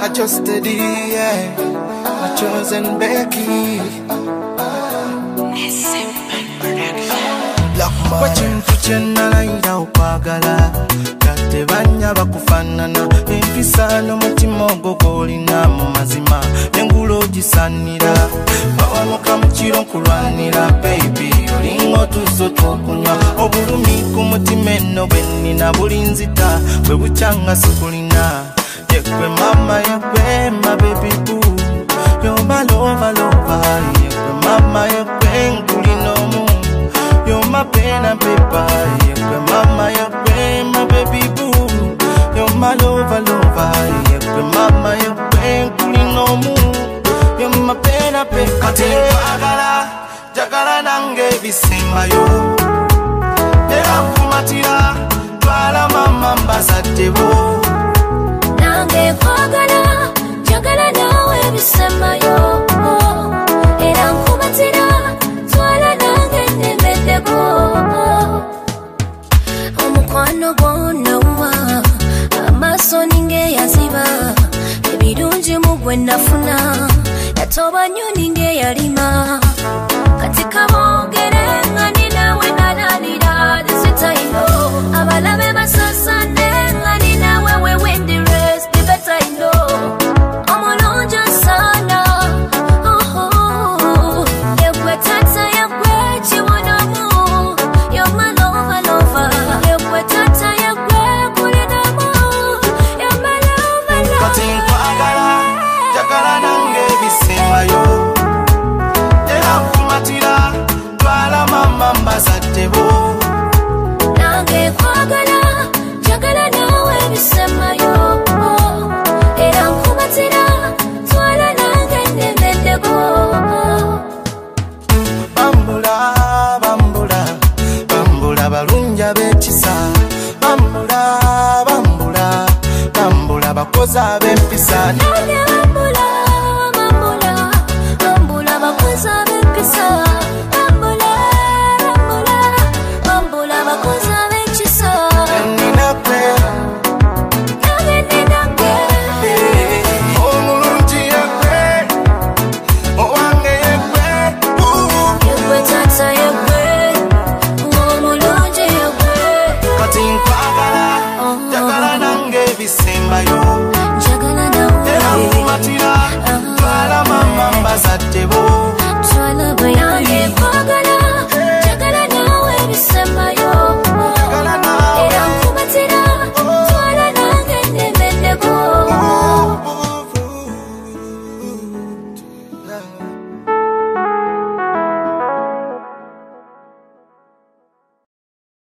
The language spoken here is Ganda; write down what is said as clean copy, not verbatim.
I just did it, yeah. My chosen Becky. Wachintu chenala ila upagala kate banya bakufanana empisano mutima ogogolina mu mazima nengulo gisanira bawamuka mukiro kulwanira baby olingo tuzo tokunywa obulumi ku mutima eno bwenina bulinzita bwe bukyanga sikulina yekwe mama yekwe my baby boo you're my lover yekwe mama yekwe nkulinomu you're my pen and paper, yekwe mama yekwe my baby boo. You're my lover, yekwe mama yekwe nkulinomu. You're my pen and paper. Kati kwagala, jagala nange bisemba yo. Era kumatira, twala mama mbazadde bo. Nange kwagala, jagala nawe bisemba yo. Era kumatira, twala nange omukwano gwonawa amaso ninge yaziba ebirungi mugwe nafuna yatoba nnyo ninge yalima kati kabogere nga ninawe nalalira desitaino abalabe basasane nga ninawe wewendires dibetaino omulungi sana yegwe tata yegwe kibonomu you're my lover yegwe tata yegwe kulinamu you're my lover kati nkwagala jagala nange bisemba yo era kumatira twala mama mbazadde bo nange kwagala jagala nawe bisemba yo era nkumatira twala nange nemeddeko bambula balunja b'ekisa bambula bakoza b'empisa nange bambula bakoza b'empisa bambula bakoza b'ekisa ninakwe nange ninakwe omulungi yekwe owange yekwe yegwe tata yegwe omulungi yegwe kati nkwagala jagala nange bisemba yo